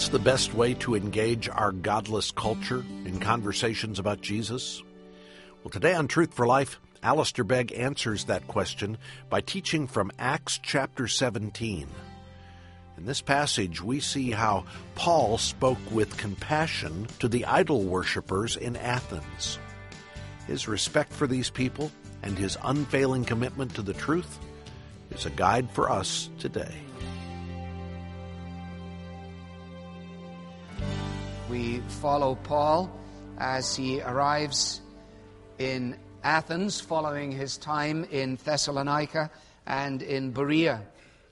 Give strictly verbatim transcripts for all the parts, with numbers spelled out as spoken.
the best way to engage our godless culture in conversations about Jesus? Well, today on Truth for Life, Alistair Begg answers that question by teaching from Acts chapter seventeen. In this passage, we see how Paul spoke with compassion to the idol worshippers in Athens. His respect for these people and his unfailing commitment to the truth is a guide for us today. We follow Paul as he arrives in Athens following his time in Thessalonica and in Berea.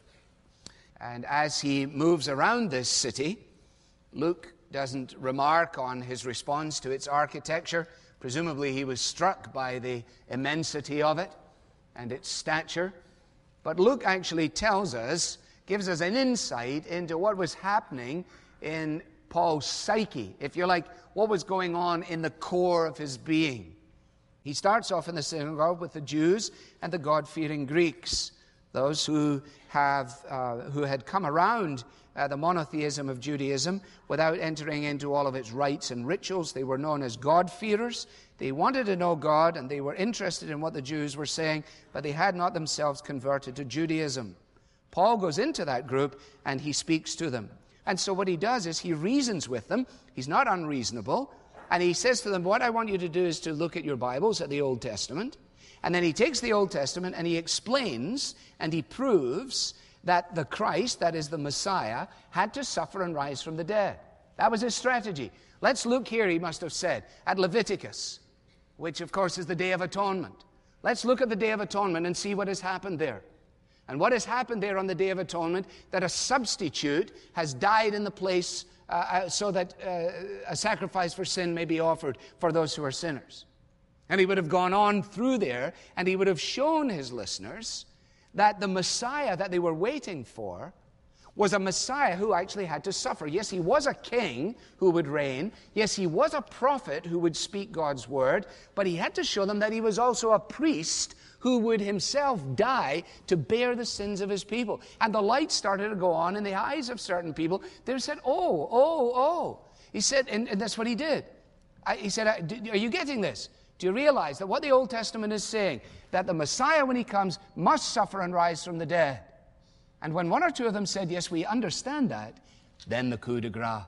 And as he moves around this city, Luke doesn't remark on his response to its architecture. Presumably he was struck by the immensity of it and its stature. But Luke actually tells us, gives us an insight into what was happening in Paul's psyche, if you like, what was going on in the core of his being. He starts off in the synagogue with the Jews and the God-fearing Greeks, those who have uh, who had come around uh, the monotheism of Judaism without entering into all of its rites and rituals. They were known as God-fearers. They wanted to know God, and they were interested in what the Jews were saying, but they had not themselves converted to Judaism. Paul goes into that group, and he speaks to them. And so what he does is he reasons with them. He's not unreasonable. And he says to them, what I want you to do is to look at your Bibles, at the Old Testament. And then he takes the Old Testament and he explains and he proves that the Christ, that is the Messiah, had to suffer and rise from the dead. That was his strategy. Let's look here, he must have said, at Leviticus, which of course is the Day of Atonement. Let's look at the Day of Atonement and see what has happened there. And what has happened there on the Day of Atonement, that a substitute has died in the place uh, so that uh, a sacrifice for sin may be offered for those who are sinners. And he would have gone on through there, and he would have shown his listeners that the Messiah that they were waiting for was a Messiah who actually had to suffer. Yes, he was a king who would reign. Yes, he was a prophet who would speak God's word. But he had to show them that he was also a priest who would himself die to bear the sins of his people. And the light started to go on in the eyes of certain people. They said, oh, oh, oh. He said, and, and that's what he did. I, he said, are you getting this? Do you realize that what the Old Testament is saying, that the Messiah, when he comes, must suffer and rise from the dead? And when one or two of them said, yes, we understand that, then the coup de grace.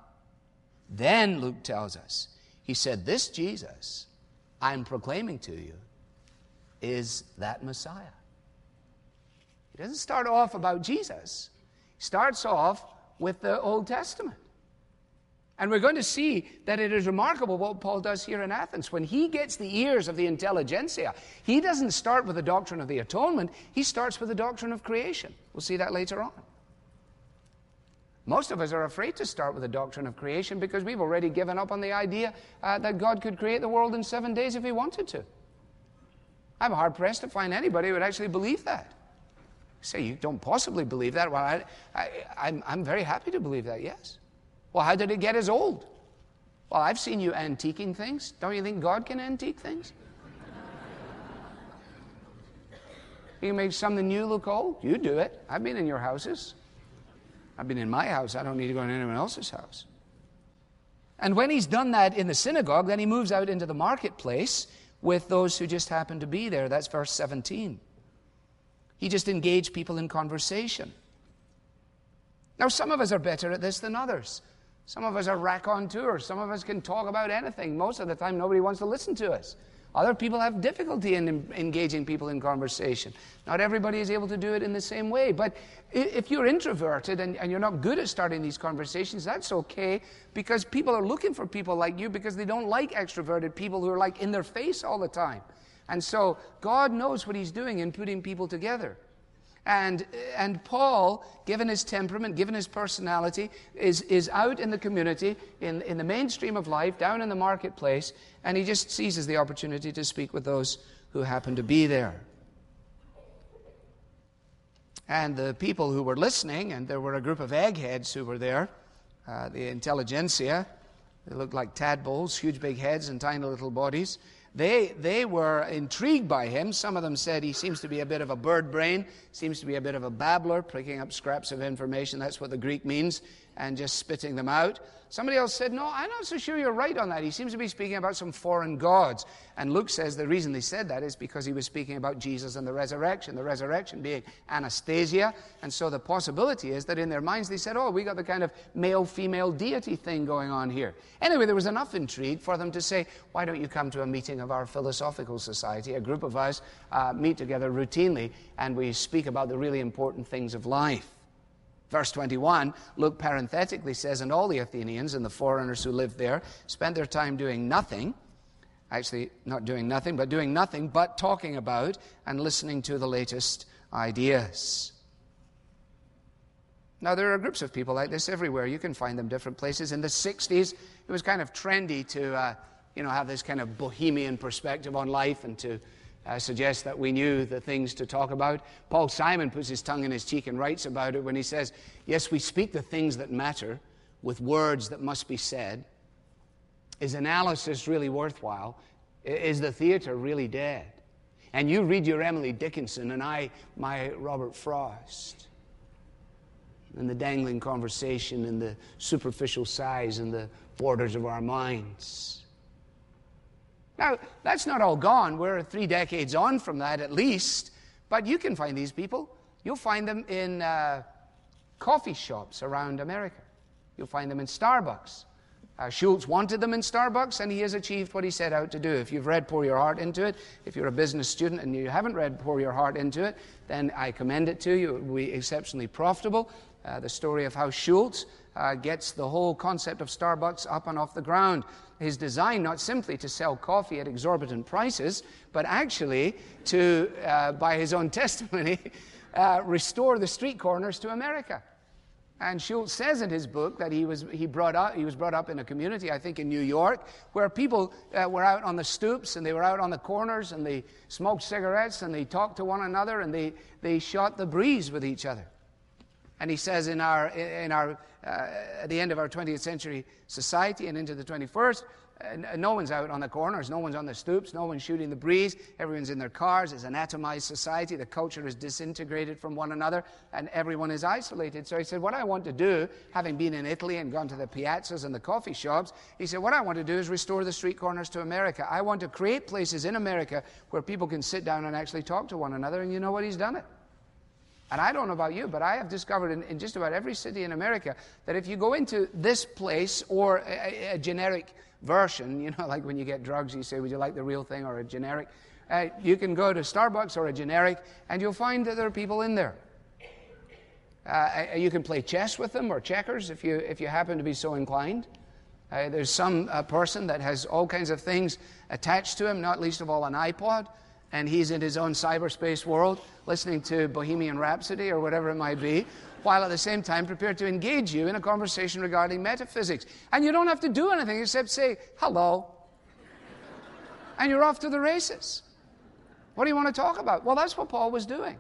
Then, Luke tells us, he said, this Jesus I'm proclaiming to you is that Messiah. He doesn't start off about Jesus. He starts off with the Old Testament. And we're going to see that it is remarkable what Paul does here in Athens. When he gets the ears of the intelligentsia, he doesn't start with the doctrine of the atonement. He starts with the doctrine of creation. We'll see that later on. Most of us are afraid to start with the doctrine of creation because we've already given up on the idea uh, that God could create the world in seven days if he wanted to. I'm hard-pressed to find anybody who would actually believe that. You say, you don't possibly believe that? Well, I, I, I'm, I'm very happy to believe that, yes. Well, how did it get as old? Well, I've seen you antiquing things. Don't you think God can antique things? You can make something new look old? You do it. I've been in your houses. I've been in my house. I don't need to go in anyone else's house. And when he's done that in the synagogue, then he moves out into the marketplace with those who just happen to be there. That's verse seventeen. He just engaged people in conversation. Now, some of us are better at this than others. Some of us are raconteurs. Some of us can talk about anything. Most of the time, nobody wants to listen to us. Other people have difficulty in engaging people in conversation. Not everybody is able to do it in the same way. But if you're introverted and, and you're not good at starting these conversations, that's okay, because people are looking for people like you because they don't like extroverted people who are like in their face all the time. And so God knows what he's doing in putting people together. And and Paul, given his temperament, given his personality, is, is out in the community, in, in the mainstream of life, down in the marketplace, and he just seizes the opportunity to speak with those who happen to be there. And the people who were listening, and there were a group of eggheads who were there, uh, the intelligentsia, they looked like tadpoles, huge big heads and tiny little bodies. They, they were intrigued by him. Some of them said he seems to be a bit of a bird brain, seems to be a bit of a babbler, picking up scraps of information. That's what the Greek means, and just spitting them out. Somebody else said, no, I'm not so sure you're right on that. He seems to be speaking about some foreign gods. And Luke says the reason they said that is because he was speaking about Jesus and the resurrection, the resurrection being Anastasia. And so the possibility is that in their minds they said, oh, we got the kind of male-female deity thing going on here. Anyway, there was enough intrigue for them to say, why don't you come to a meeting of our philosophical society? A group of us uh, meet together routinely, and we speak about the really important things of life. Verse twenty-one, Luke parenthetically says, and all the Athenians and the foreigners who lived there spent their time doing nothing, actually not doing nothing, but doing nothing but talking about and listening to the latest ideas. Now, there are groups of people like this everywhere. You can find them different places. In the sixties, it was kind of trendy to, uh, you know, have this kind of bohemian perspective on life and to Uh, suggests that we knew the things to talk about. Paul Simon puts his tongue in his cheek and writes about it when he says, yes, we speak the things that matter with words that must be said. Is analysis really worthwhile? Is the theater really dead? And you read your Emily Dickinson and I my Robert Frost. And the dangling conversation and the superficial sighs and the borders of our minds. Now, that's not all gone. We're three decades on from that at least. But you can find these people. You'll find them in uh, coffee shops around America. You'll find them in Starbucks. Uh, Schultz wanted them in Starbucks, and he has achieved what he set out to do. If you've read Pour Your Heart Into It, if you're a business student and you haven't read Pour Your Heart Into It, then I commend it to you. It will be exceptionally profitable. Uh, the story of how Schultz uh, gets the whole concept of Starbucks up and off the ground. His design, not simply to sell coffee at exorbitant prices, but actually to, uh, by his own testimony, uh, restore the street corners to America. And Schultz says in his book that he was he brought up he was brought up in a community, I think in New York, where people uh, were out on the stoops and they were out on the corners and they smoked cigarettes and they talked to one another and they they shot the breeze with each other. And he says in our in our uh, at the end of our twentieth century society and into the twenty-first, uh, no one's out on the corners, no one's on the stoops, no one's shooting the breeze, everyone's in their cars. It's an atomized society. The culture is disintegrated from one another, and everyone is isolated. So he said, what I want to do, having been in Italy and gone to the piazzas and the coffee shops, he said, what I want to do is restore the street corners to America. I want to create places in America where people can sit down and actually talk to one another, and you know what? He's done it. And I don't know about you, but I have discovered in, in just about every city in America that if you go into this place or a, a generic version, you know, like when you get drugs, you say, would you like the real thing or a generic? Uh, you can go to Starbucks or a generic, and you'll find that there are people in there. Uh, you can play chess with them or checkers if you, if you happen to be so inclined. Uh, there's some uh, person that has all kinds of things attached to him, not least of all an iPod. And he's in his own cyberspace world, listening to Bohemian Rhapsody or whatever it might be, while at the same time prepared to engage you in a conversation regarding metaphysics. And you don't have to do anything except say, hello. And you're off to the races. What do you want to talk about? Well, that's what Paul was doing.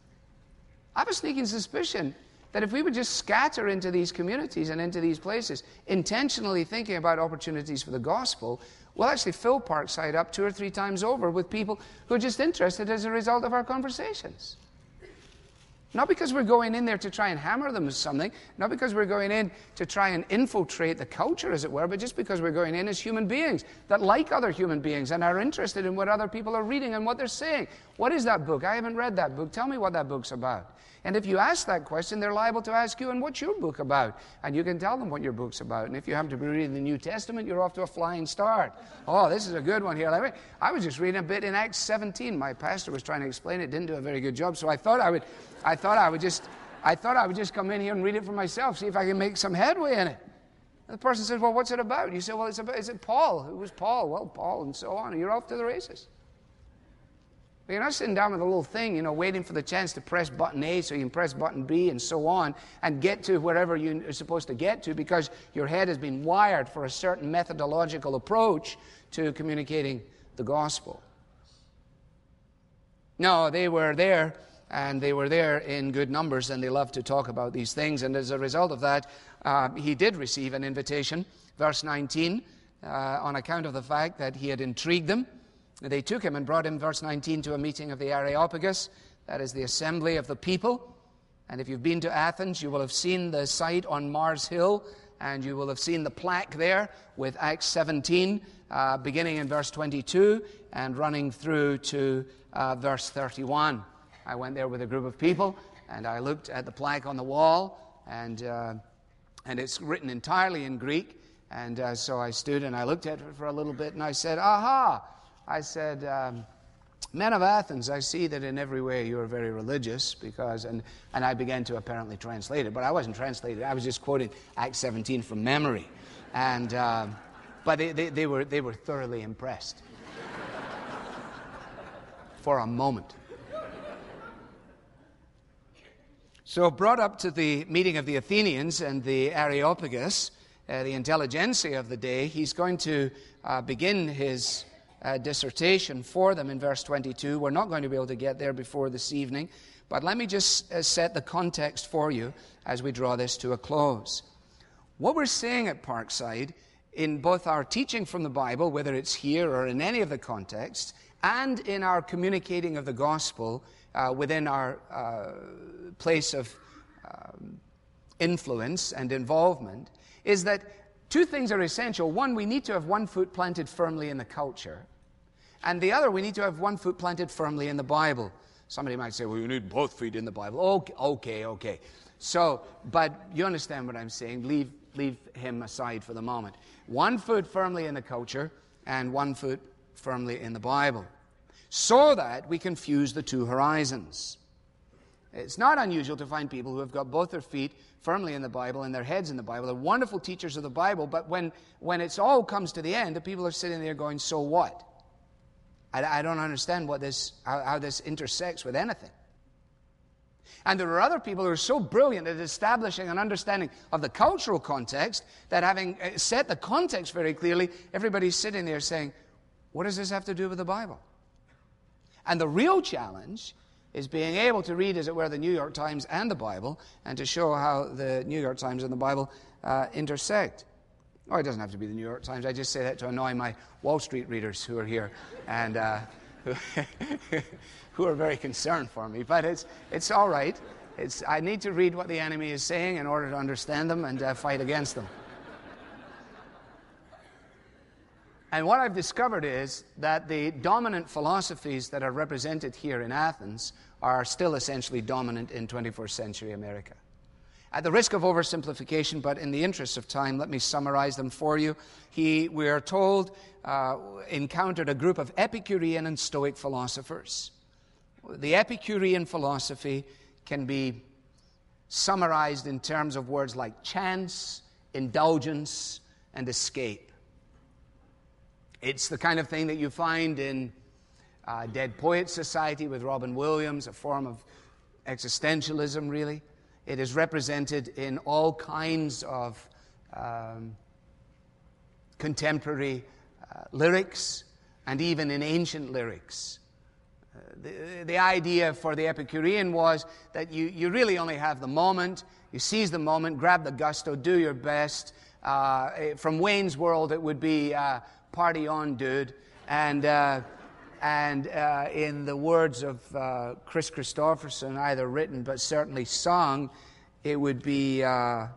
I have a sneaking suspicion that if we would just scatter into these communities and into these places, intentionally thinking about opportunities for the gospel, we'll actually fill Parkside up two or three times over with people who are just interested as a result of our conversations. Not because we're going in there to try and hammer them with something, not because we're going in to try and infiltrate the culture, as it were, but just because we're going in as human beings that like other human beings and are interested in what other people are reading and what they're saying. What is that book? I haven't read that book. Tell me what that book's about. And if you ask that question, they're liable to ask you, and what's your book about? And you can tell them what your book's about. And if you happen to be reading the New Testament, you're off to a flying start. Oh, this is a good one here. I was just reading a bit in Acts seventeen. My pastor was trying to explain it, didn't do a very good job, so I thought I would I thought I would just I thought I would just come in here and read it for myself, see if I can make some headway in it. And the person says, well, what's it about? You say, well, it's about, is it Paul? Who was Paul? Well, Paul, and so on. And you're off to the races. But you're not sitting down with a little thing, you know, waiting for the chance to press button A so you can press button B and so on and get to wherever you're supposed to get to because your head has been wired for a certain methodological approach to communicating the gospel. No, they were there, and they were there in good numbers, and they loved to talk about these things. And as a result of that, uh, he did receive an invitation, verse nineteen, uh, on account of the fact that he had intrigued them. They took him and brought him, verse nineteen, to a meeting of the Areopagus, that is the assembly of the people. And if you've been to Athens, you will have seen the site on Mars Hill, and you will have seen the plaque there with Acts seventeen, uh, beginning in verse twenty-two and running through to uh, verse thirty-one. I went there with a group of people, and I looked at the plaque on the wall, and uh, and it's written entirely in Greek. And uh, so I stood and I looked at it for a little bit, and I said, aha! I said, um, men of Athens, I see that in every way you are very religious, because, and, and I began to apparently translate it, but I wasn't translating it. I was just quoting Acts seventeen from memory. And, uh, but they, they, they, were, they were thoroughly impressed. For a moment. So brought up to the meeting of the Athenians and the Areopagus, uh, the intelligentsia of the day, he's going to uh, begin his uh, dissertation for them in verse twenty-two. We're not going to be able to get there before this evening, but let me just uh, set the context for you as we draw this to a close. What we're saying at Parkside, in both our teaching from the Bible, whether it's here or in any of the contexts, and in our communicating of the gospel uh, within our uh, place of um, influence and involvement, is that two things are essential. One, we need to have one foot planted firmly in the culture. And the other, we need to have one foot planted firmly in the Bible. Somebody might say, well, you need both feet in the Bible. Okay, okay, okay. So, but you understand what I'm saying. Leave, leave him aside for the moment. One foot firmly in the culture and one foot firmly in the Bible, so that we can fuse the two horizons. It's not unusual to find people who have got both their feet firmly in the Bible and their heads in the Bible. They're wonderful teachers of the Bible, but when, when it's all comes to the end, the people are sitting there going, so what? I, I don't understand what this, how, how this intersects with anything. And there are other people who are so brilliant at establishing an understanding of the cultural context that, having set the context very clearly, everybody's sitting there saying, what does this have to do with the Bible? And the real challenge is being able to read, as it were, the New York Times and the Bible, and to show how the New York Times and the Bible uh, intersect. Oh, it doesn't have to be the New York Times. I just say that to annoy my Wall Street readers who are here and uh, who, who are very concerned for me. But it's it's all right. It's I need to read what the enemy is saying in order to understand them and uh, fight against them. And what I've discovered is that the dominant philosophies that are represented here in Athens are still essentially dominant in twenty-first century America. At the risk of oversimplification, but in the interest of time, let me summarize them for you. He, we are told, uh, encountered a group of Epicurean and Stoic philosophers. The Epicurean philosophy can be summarized in terms of words like chance, indulgence, and escape. It's the kind of thing that you find in uh, Dead Poets Society with Robin Williams, a form of existentialism, really. It is represented in all kinds of um, contemporary uh, lyrics and even in ancient lyrics. Uh, the, the idea for the Epicurean was that you, you really only have the moment. You seize the moment, grab the gusto, do your best. Uh, from Wayne's World, it would be uh, party on, dude. And... Uh, And uh, in the words of uh, Chris Christopherson, either written but certainly sung, it would be, uh,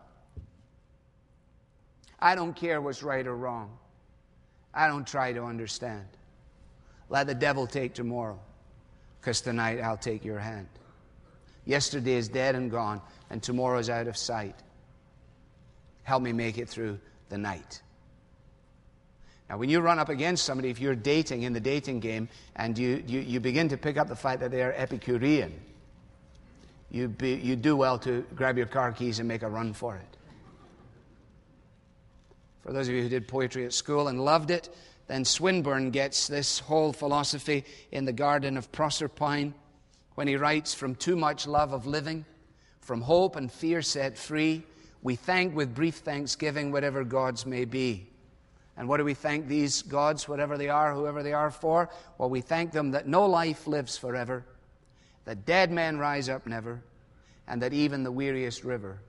I don't care what's right or wrong. I don't try to understand. Let the devil take tomorrow, because tonight I'll take your hand. Yesterday is dead and gone, and tomorrow is out of sight. Help me make it through the night. Now, when you run up against somebody, if you're dating in the dating game, and you, you, you begin to pick up the fact that they are Epicurean, you, be, you do well to grab your car keys and make a run for it. For those of you who did poetry at school and loved it, then Swinburne gets this whole philosophy in The Garden of Proserpine, when he writes, from too much love of living, from hope and fear set free, we thank with brief thanksgiving whatever gods may be. And what do we thank these gods, whatever they are, whoever they are, for? Well, we thank them that no life lives forever, that dead men rise up never, and that even the weariest river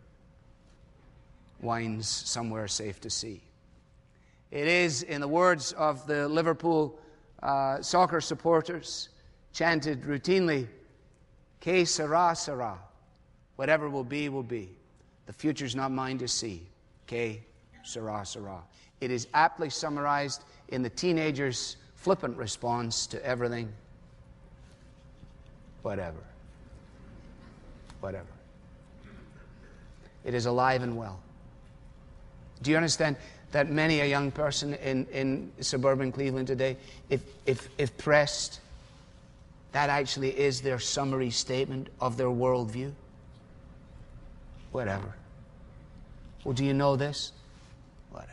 winds somewhere safe to sea. It is, in the words of the Liverpool uh, soccer supporters chanted routinely, "Que sera, sera." Whatever will be, will be. The future's not mine to see. Que sera, sera. It is aptly summarized in the teenager's flippant response to everything. Whatever. Whatever. It is alive and well. Do you understand that many a young person in, in suburban Cleveland today, if, if, if pressed, that actually is their summary statement of their worldview? Whatever. Well, do you know this? Whatever.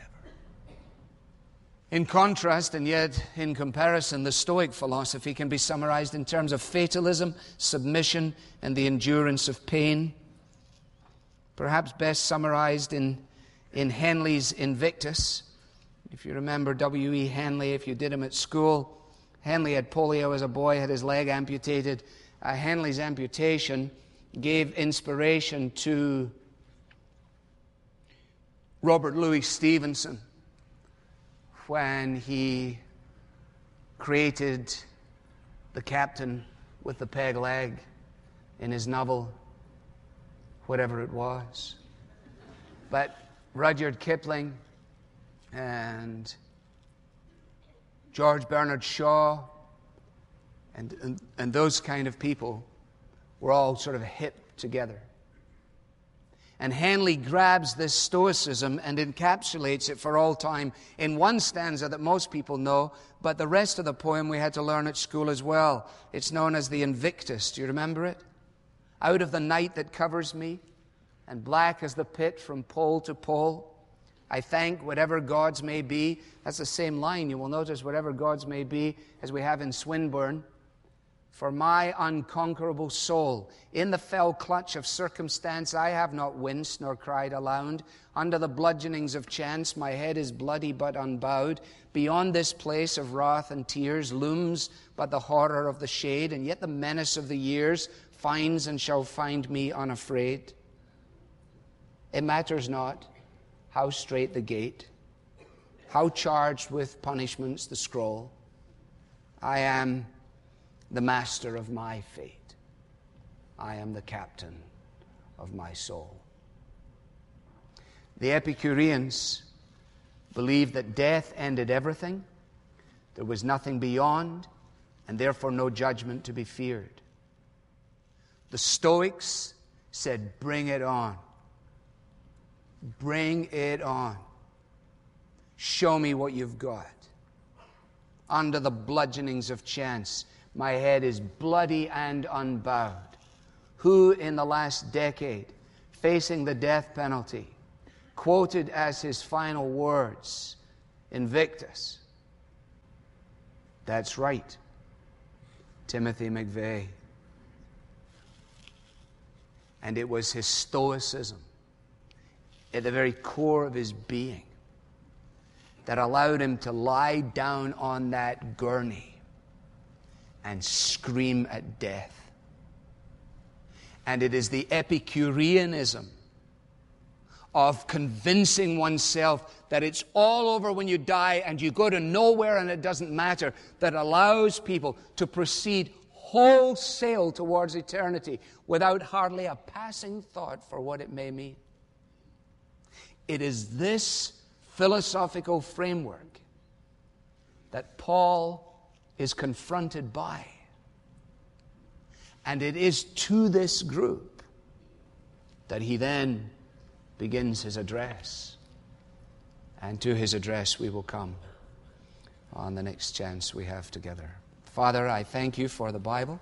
In contrast, and yet in comparison, the Stoic philosophy can be summarized in terms of fatalism, submission, and the endurance of pain. Perhaps best summarized in, in Henley's Invictus. If you remember W E Henley, if you did him at school, Henley had polio as a boy, had his leg amputated. Uh, Henley's amputation gave inspiration to Robert Louis Stevenson when he created the captain with the peg leg in his novel, whatever it was. But Rudyard Kipling and George Bernard Shaw and, and, and those kind of people were all sort of hip together. And Henley grabs this stoicism and encapsulates it for all time in one stanza that most people know, but the rest of the poem we had to learn at school as well. It's known as the Invictus. Do you remember it? Out of the night that covers me, and black as the pit from pole to pole, I thank whatever gods may be. That's the same line, you will notice, whatever gods may be, as we have in Swinburne. For my unconquerable soul, in the fell clutch of circumstance, I have not winced nor cried aloud. Under the bludgeonings of chance, my head is bloody but unbowed. Beyond this place of wrath and tears looms but the horror of the shade, and yet the menace of the years finds and shall find me unafraid. It matters not how straight the gate, how charged with punishments the scroll. I am the master of my fate. I am the captain of my soul. The Epicureans believed that death ended everything. There was nothing beyond, and therefore no judgment to be feared. The Stoics said, bring it on. Bring it on. Show me what you've got. Under the bludgeonings of chance, my head is bloody and unbowed. Who in the last decade, facing the death penalty, quoted as his final words, Invictus? That's right, Timothy McVeigh. And it was his stoicism at the very core of his being that allowed him to lie down on that gurney and scream at death. And it is the Epicureanism of convincing oneself that it's all over when you die and you go to nowhere and it doesn't matter, that allows people to proceed wholesale towards eternity without hardly a passing thought for what it may mean. It is this philosophical framework that Paul is confronted by. And it is to this group that he then begins his address. And to his address we will come on the next chance we have together. Father, I thank you for the Bible.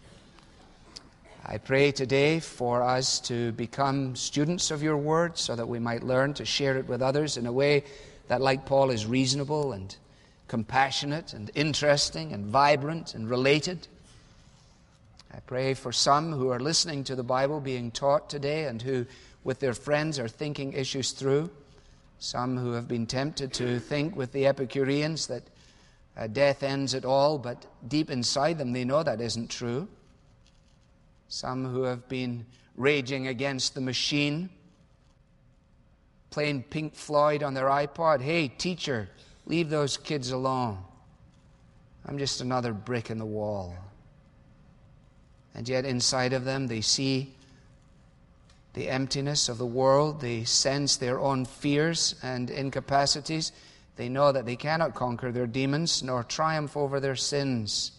I pray today for us to become students of your word so that we might learn to share it with others in a way that, like Paul, is reasonable and compassionate and interesting and vibrant and related. I pray for some who are listening to the Bible being taught today and who, with their friends, are thinking issues through. Some who have been tempted to think with the Epicureans that uh, death ends it all, but deep inside them they know that isn't true. Some who have been raging against the machine, playing Pink Floyd on their iPod. Hey, teacher, leave those kids alone. I'm just another brick in the wall. And yet inside of them they see the emptiness of the world. They sense their own fears and incapacities. They know that they cannot conquer their demons nor triumph over their sins.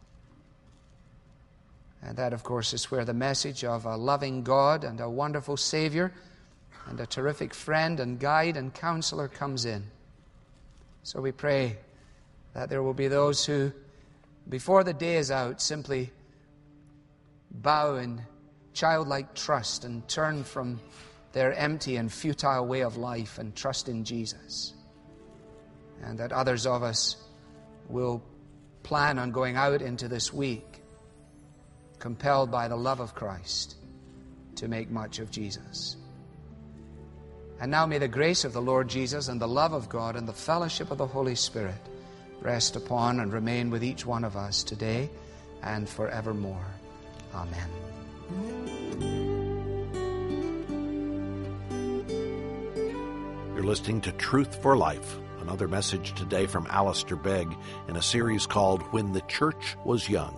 And that, of course, is where the message of a loving God and a wonderful Savior and a terrific friend and guide and counselor comes in. So we pray that there will be those who, before the day is out, simply bow in childlike trust and turn from their empty and futile way of life and trust in Jesus. And that others of us will plan on going out into this week compelled by the love of Christ to make much of Jesus. And now may the grace of the Lord Jesus and the love of God and the fellowship of the Holy Spirit rest upon and remain with each one of us today and forevermore. Amen. You're listening to Truth for Life, another message today from Alistair Begg in a series called When the Church Was Young.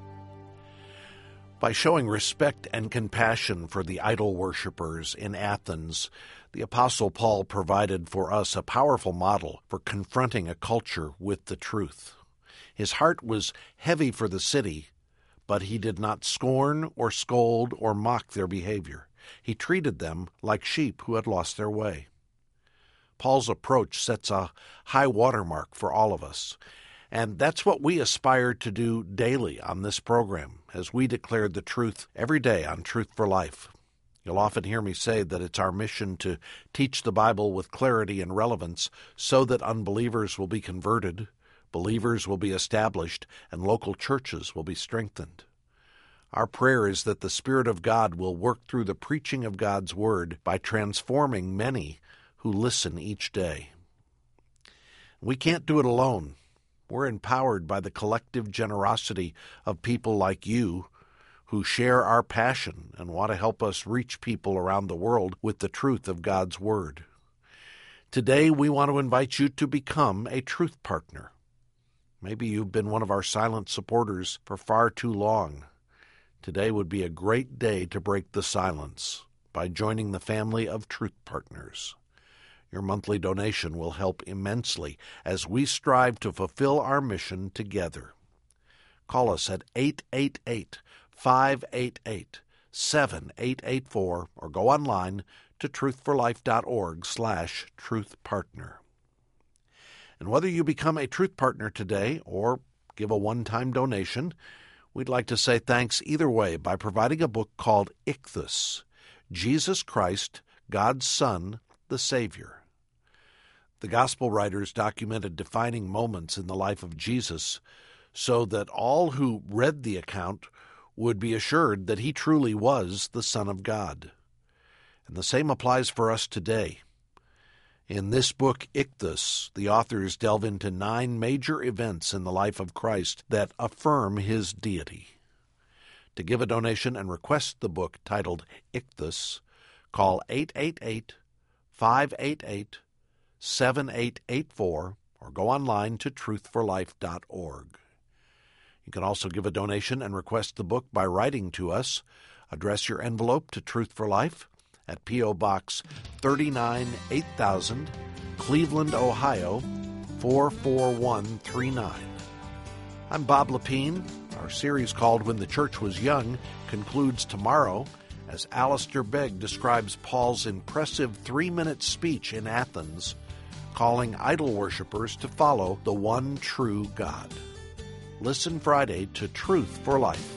By showing respect and compassion for the idol worshippers in Athens, the Apostle Paul provided for us a powerful model for confronting a culture with the truth. His heart was heavy for the city, but he did not scorn or scold or mock their behavior. He treated them like sheep who had lost their way. Paul's approach sets a high watermark for all of us, and that's what we aspire to do daily on this program, as we declare the truth every day on Truth for Life. You'll often hear me say that it's our mission to teach the Bible with clarity and relevance so that unbelievers will be converted, believers will be established, and local churches will be strengthened. Our prayer is that the Spirit of God will work through the preaching of God's Word by transforming many who listen each day. We can't do it alone. We're empowered by the collective generosity of people like you who share our passion and want to help us reach people around the world with the truth of God's Word. Today, we want to invite you to become a truth partner. Maybe you've been one of our silent supporters for far too long. Today would be a great day to break the silence by joining the family of Truth Partners. Your monthly donation will help immensely as we strive to fulfill our mission together. Call us at eight eight eight, five eight eight, seven eight eight four or go online to truthforlife.org slash truthpartner. And whether you become a Truth Partner today or give a one-time donation, we'd like to say thanks either way by providing a book called Ichthus, Jesus Christ, God's Son, the Savior. The Gospel writers documented defining moments in the life of Jesus so that all who read the account would be assured that he truly was the Son of God. And the same applies for us today. In this book, Ichthus, the authors delve into nine major events in the life of Christ that affirm his deity. To give a donation and request the book titled Ichthus, call eight eight eight, five eight eight, seven eight eight four or go online to truth for life dot org. You can also give a donation and request the book by writing to us. Address your envelope to Truth for Life at P O. Box thirty-nine eight thousand, Cleveland, Ohio, four four one three nine. I'm Bob Lepine. Our series called When the Church Was Young concludes tomorrow as Alistair Begg describes Paul's impressive three-minute speech in Athens, calling idol worshippers to follow the one true God. Listen Friday to Truth for Life,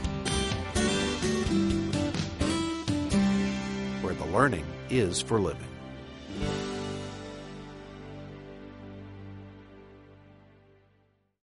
where the learning is for living.